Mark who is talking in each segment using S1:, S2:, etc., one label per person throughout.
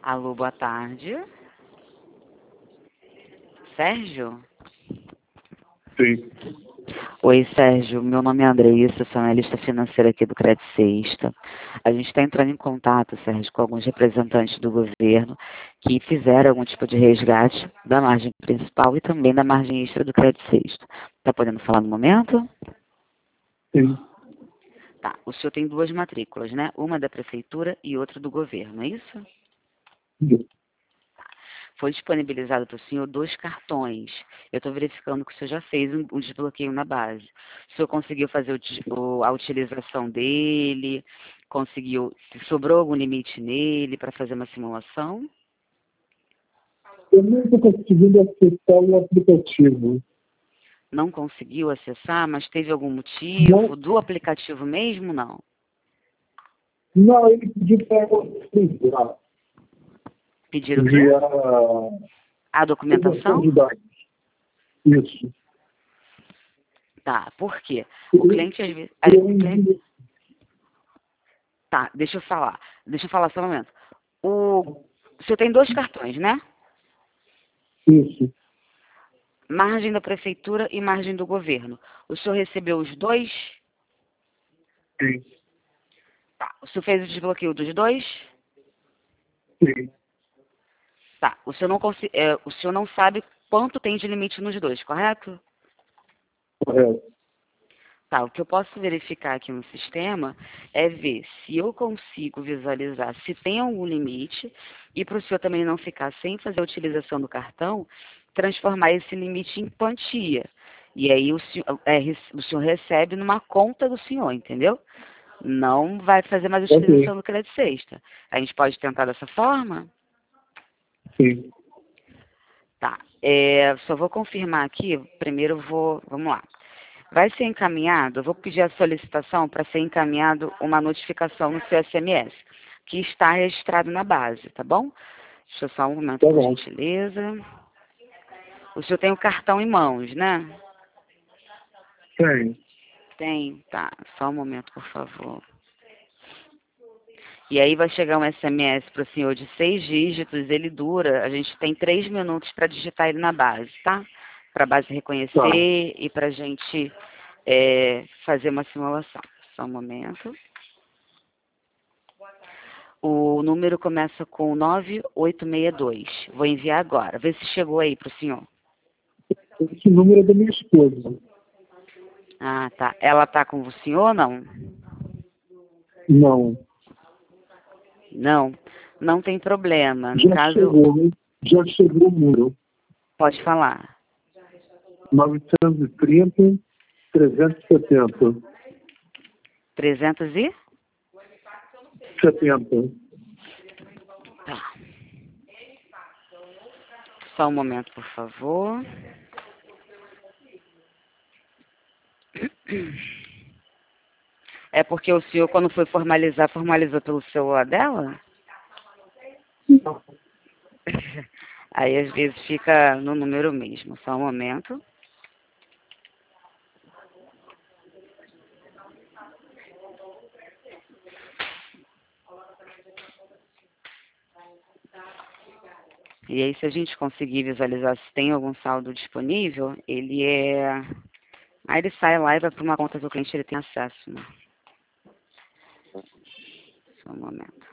S1: Alô, boa tarde. Sérgio?
S2: Sim.
S1: Oi, Sérgio. Meu nome é Andreissa, sou analista financeira aqui do Credit Sexta. A gente está entrando em contato, Sérgio, com alguns representantes do governo que fizeram algum tipo de resgate da margem principal e também da margem extra do Credit Sexta. Está podendo falar no momento?
S2: Sim.
S1: Tá. O senhor tem duas matrículas, né? Uma da prefeitura e outra do governo, é isso? Foi disponibilizado para o senhor 2 cartões. Eu estou verificando que o senhor já fez um desbloqueio na base. O senhor conseguiu fazer a utilização dele? Conseguiu? Sobrou algum limite nele para fazer uma simulação?
S2: Eu não estou conseguindo acessar o aplicativo.
S1: Não conseguiu acessar, mas teve algum motivo?
S2: Não,
S1: Do aplicativo mesmo, não?
S2: não, ele pediu para eu enviar
S1: Pediram o quê? A
S2: informação
S1: documentação?
S2: de dados. Isso.
S1: Tá, por quê? O
S2: Eu,
S1: cliente, às vezes...
S2: eu
S1: O cliente...
S2: envio
S1: Tá, deixa eu falar. Deixa eu falar só um momento. O senhor tem 2 cartões, né?
S2: isso.
S1: Margem da prefeitura e margem do governo. O senhor recebeu os dois?
S2: Sim.
S1: Tá. O senhor fez o desbloqueio dos dois?
S2: Sim.
S1: Tá. O senhor não sabe quanto tem de limite nos dois, correto?
S2: Correto.
S1: Tá. O que eu posso verificar aqui no sistema é ver se eu consigo visualizar se tem algum limite e para o senhor também não ficar sem fazer a utilização do cartão, transformar esse limite em quantia. E aí o senhor recebe numa conta do senhor, entendeu? Não vai fazer mais
S2: Ok.
S1: utilização do crédito sexta. A gente pode tentar dessa forma?
S2: Sim.
S1: Tá. Só vou confirmar aqui. Primeiro vamos lá. Vai ser encaminhado, eu vou pedir a solicitação para ser encaminhado uma notificação no seu SMS, que está registrado na base, tá bom? Deixa eu só um momento,
S2: Tá
S1: por
S2: bom.
S1: gentileza. O senhor tem o cartão em mãos, né?
S2: Tem.
S1: Tem, tá. Só um momento, por favor. E aí vai chegar um SMS para o senhor de 6 dígitos, ele dura, a gente tem 3 minutos para digitar ele na base, tá? Para a base
S2: Tá.
S1: reconhecer e para a gente fazer uma simulação. Só um momento. O número começa com 9862. Vou enviar agora. Vê se chegou aí para o senhor.
S2: Esse número é da minha esposa.
S1: Ah, tá. Ela tá com o senhor ou não?
S2: Não.
S1: Não. Não tem problema. No
S2: Já
S1: caso,
S2: chegou, né? Já chegou o número.
S1: pode falar.
S2: 930, 370.
S1: 300 e?
S2: 70.
S1: Tá. Só um momento, por favor. É porque o senhor, quando foi formalizar, formalizou pelo celular dela?
S2: Não.
S1: Aí, às vezes, fica no número mesmo. Só um momento. E aí, se a gente conseguir visualizar se tem algum saldo disponível, Aí ele sai lá e vai para uma conta que o cliente ele tem acesso, né? Só um momento.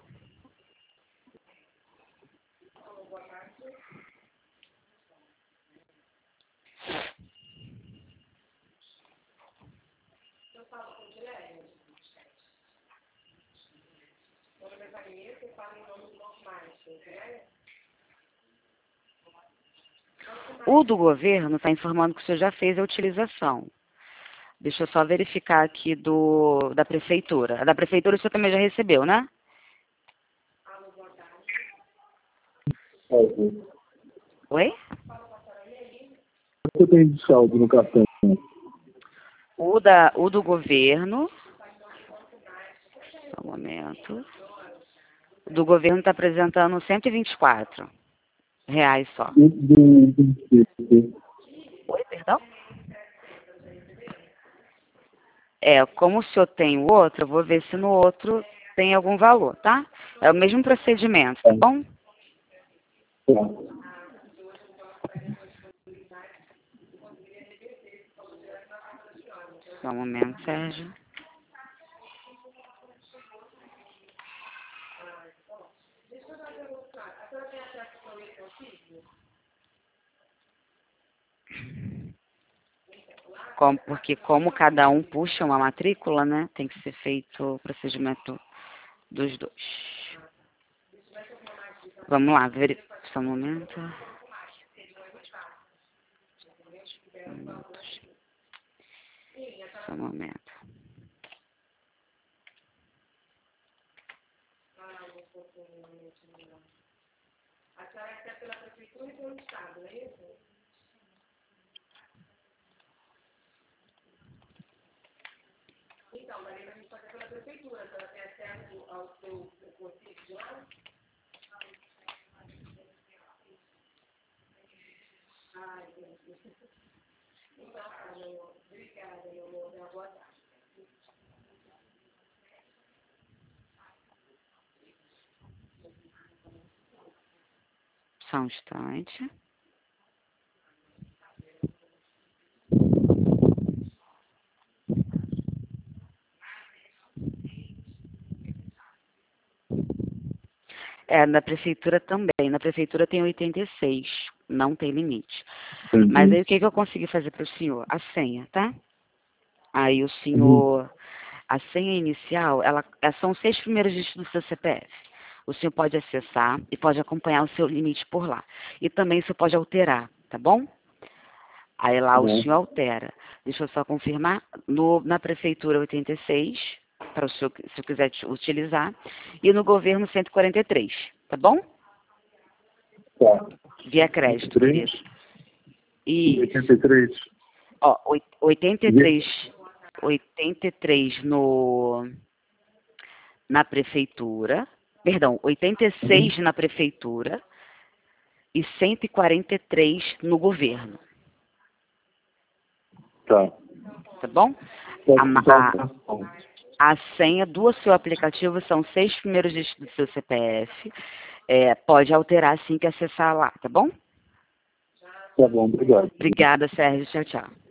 S1: O do governo está informando que o senhor já fez a utilização. Deixa eu só verificar aqui da prefeitura. A da prefeitura o senhor também já recebeu, né?
S2: Saldo.
S1: Oi?
S2: Quanto tem de saldo no cartão?
S1: O do governo. Só um momento. O do governo está apresentando R$ 124 só. Oi, perdão? Como o senhor tem o outro, eu vou ver se no outro tem algum valor, tá? É o mesmo procedimento, tá bom?
S2: Tá.
S1: Só um momento, Sérgio. Porque como cada um puxa uma matrícula, né? Tem que ser feito o procedimento dos dois. Vamos lá, só um momento. Só um momento. Só um instante. Na prefeitura também. Na prefeitura tem 86, não tem limite.
S2: Entendi.
S1: Mas aí o que eu consegui fazer para o senhor? A senha, tá? Aí o senhor, a senha inicial, são os 6 primeiros dígitos do seu CPF. O senhor pode acessar e pode acompanhar o seu limite por lá. E também o senhor pode alterar, tá bom? Aí lá o senhor altera. Deixa eu só confirmar. Na prefeitura 86, para o senhor, se eu quiser utilizar, e no governo 143, tá bom?
S2: Tá.
S1: Via crédito,
S2: 83.
S1: querido. E
S2: 83.
S1: ó, 83 na prefeitura, perdão, 86 na prefeitura e 143 no governo.
S2: Tá.
S1: Tá bom? A senha do seu aplicativo são 6 primeiros dígitos do seu CPF. Pode alterar assim que acessar lá, tá bom?
S2: Tá bom, obrigado.
S1: Obrigada, Sérgio. Tchau, tchau.